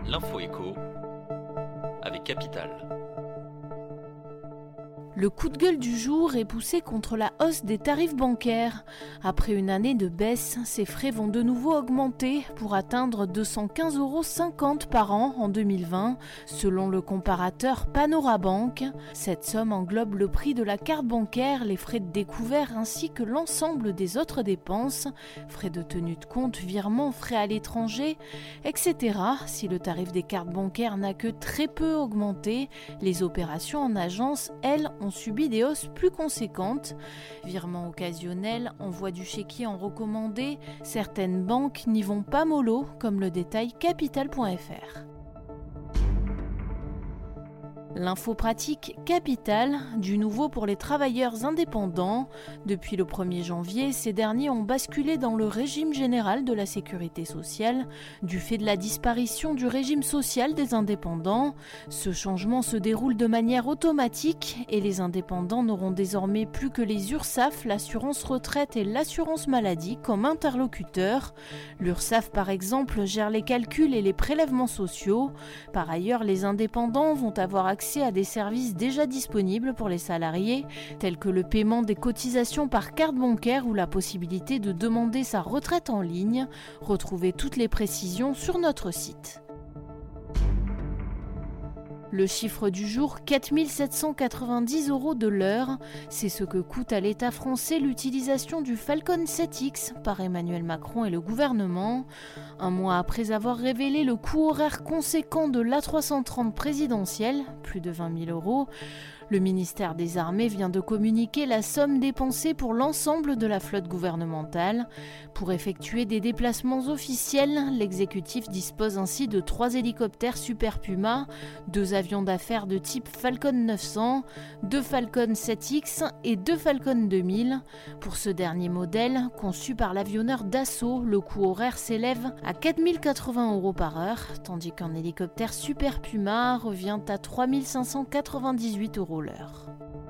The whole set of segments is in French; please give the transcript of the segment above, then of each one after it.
L'info écho avec Capital. Le coup de gueule du jour est poussé contre la hausse des tarifs bancaires. Après une année de baisse, ces frais vont de nouveau augmenter pour atteindre 215,50 € par an en 2020, selon le comparateur Panorabank. Cette somme englobe le prix de la carte bancaire, les frais de découvert ainsi que l'ensemble des autres dépenses, frais de tenue de compte, virements, frais à l'étranger, etc. Si le tarif des cartes bancaires n'a que très peu augmenté, les opérations en agence, elles, ont subi des hausses plus conséquentes. Virements occasionnels, envoi du chéquier en recommandé, certaines banques n'y vont pas mollo, comme le détaille Capital.fr. L'info pratique Capital, du nouveau pour les travailleurs indépendants. Depuis le 1er janvier, ces derniers ont basculé dans le régime général de la sécurité sociale du fait de la disparition du régime social des indépendants. Ce changement se déroule de manière automatique et les indépendants n'auront désormais plus que les URSSAF, l'assurance retraite et l'assurance maladie comme interlocuteurs. L'URSSAF par exemple gère les calculs et les prélèvements sociaux. Par ailleurs, les indépendants vont avoir accès à des services déjà disponibles pour les salariés, tels que le paiement des cotisations par carte bancaire ou la possibilité de demander sa retraite en ligne. Retrouvez toutes les précisions sur notre site. Le chiffre du jour, 4 790 € de l'heure. C'est ce que coûte à l'État français l'utilisation du Falcon 7X par Emmanuel Macron et le gouvernement. Un mois après avoir révélé le coût horaire conséquent de l'A330 présidentielle, plus de 20 000 €, le ministère des Armées vient de communiquer la somme dépensée pour l'ensemble de la flotte gouvernementale. Pour effectuer des déplacements officiels, l'exécutif dispose ainsi de 3 hélicoptères Super Puma, 2 avions d'affaires de type Falcon 900, 2 Falcon 7X et 2 Falcon 2000. Pour ce dernier modèle, conçu par l'avionneur Dassault, le coût horaire s'élève à 4 080 € par heure, tandis qu'un hélicoptère Super Puma revient à 3 598 € l'heure.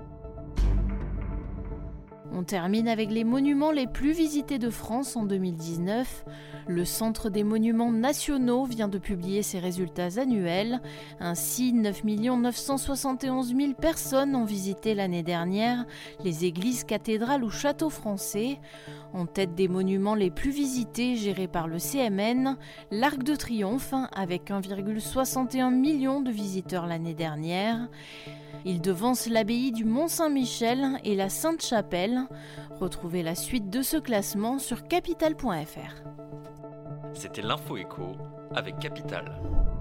On termine avec les monuments les plus visités de France en 2019. Le Centre des monuments nationaux vient de publier ses résultats annuels. Ainsi, 9 971 000 personnes ont visité l'année dernière les églises, cathédrales ou châteaux français. En tête des monuments les plus visités gérés par le CMN, l'Arc de Triomphe, avec 1,61 million de visiteurs l'année dernière. Il devance l'abbaye du Mont-Saint-Michel et la Sainte-Chapelle. Retrouvez la suite de ce classement sur Capital.fr. C'était l'info écho avec Capital.